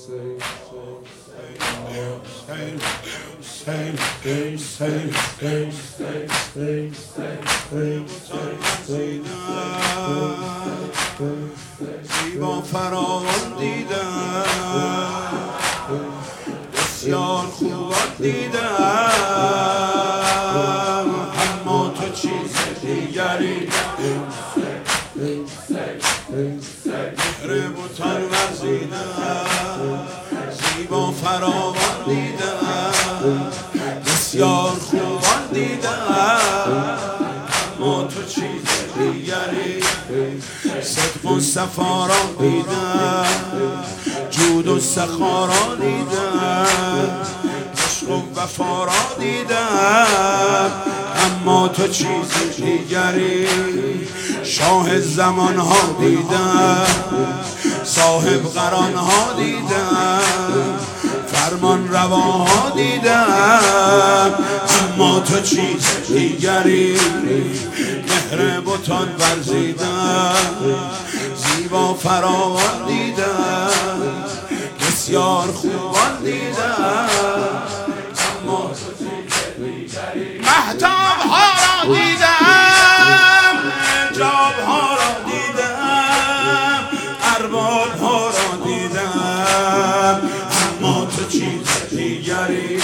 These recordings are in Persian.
زیبا فراوان دیدم، بسیار خوبان دیدم، اما تو چیز دیگری مهر بتان ورزیدم. زیبا فراوان دیدم، بسیار خوبان دیدم، اما تو چیز دیگری صدق و صفا را دیدم، جود و سخا را دیدم، عشق و وفا را دیدم، اما تو چیز دیگری شاه زمان ها دیدم، صاحب قران ها دیدم، فرمان رواها دیدم، اما تو چیز دیگری مهر بتان ورزیدم. زیبا فراوان دیدم، بسیار خوبان دیدم، اما تو چیز دیگری مهتاب ها را دیدم، جاب ها را دیدم، ارباب ها را دیدم، اما تو چیز دیگری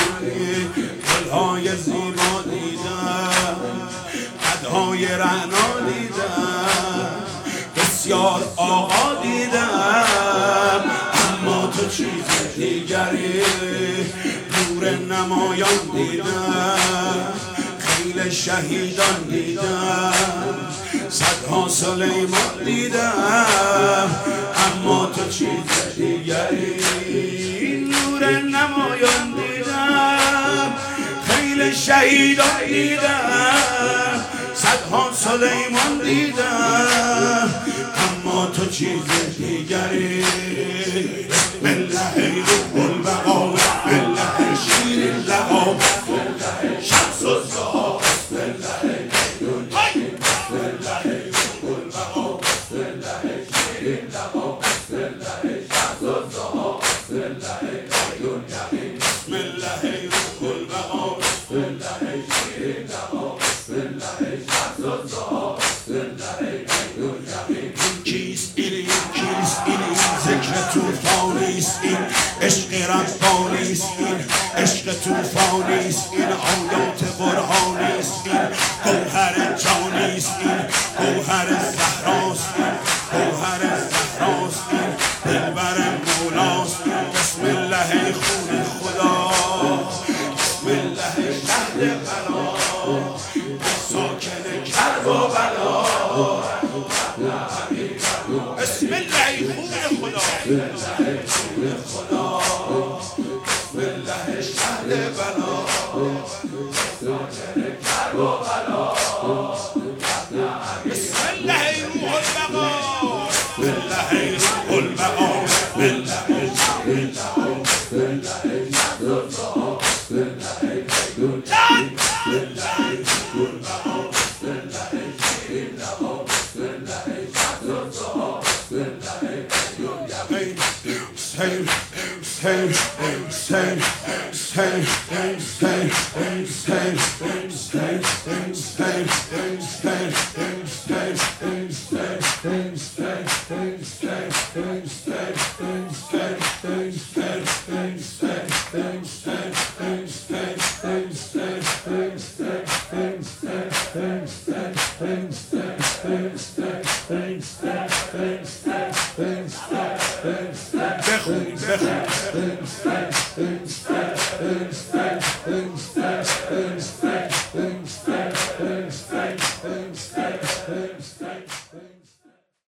گلهای زیبا دیدم، قدهای رعنا دیدم، بسیار آقا دیدم، اما تو چیز دیگری نور نمایان دیدم، خیل شهیدان دیدم، صدها سلیمان دیدم، اما تو چیز دیگری نور نمایان دیدم، خیل شهیدان دیدم، صدها سلیمان دیدم، اما تو چیز دیگری بسم الله روح البقا، بسم الله شیر اللقا، بسم الله شمس الضحی، بسم الله بسم الله روح البقا، بسم الله شیر اللقا، بسم الله شمس الضحی، بسم الله عین یقین، بسم الله روح البقا، بسم الله شیر اللقا، بسم الله شمس الضحی، بسم الله عین یقین. کیست این کیست این ذکر طوفانیست این عشق ربانیست این عشق طوفانیست این آیات قرآنیست این گوهر جانیست این گوهر زهراست این گوهر زهراست این دلبر مولاست بسم الله خون خدا بسم الله شهر بلا ساکن کرب و بلا بسم الله خون خدا بسم الله خون خدا بسم الله شهر بلا ساکن کرب و بلا بسم الله روح البقا بسم الله روح البقا بسم الله بسم الله بسم الله بسم بخون